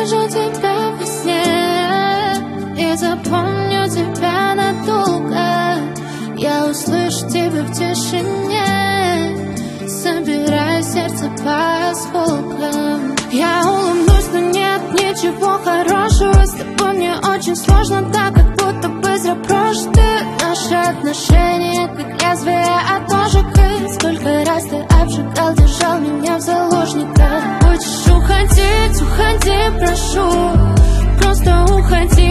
увижу тебя во сне и запомню тебя надолго. Я услышу тебя в тишине, собирая сердце по осколкам. Я улыбнусь, но нет ничего хорошего. С тобой мне очень сложно, так как будто бы зря прожиты наши отношения, как лезвие от ножика. Сколько раз ты обжигал, держал меня в заложниках. Хочешь уходить, уходи, прошу, просто уходи.